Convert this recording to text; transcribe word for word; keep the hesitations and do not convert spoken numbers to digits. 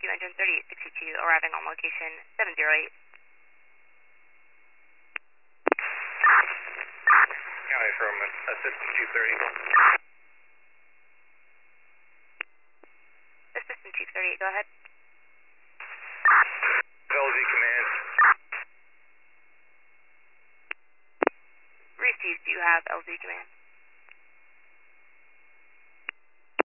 Rescue Engine thirty-eight sixty-two arriving on location seven zero eight. County from Assistant Chief thirty. Assistant Chief thirty-eight, go ahead. L Z Command. Received, do you have L Z Command?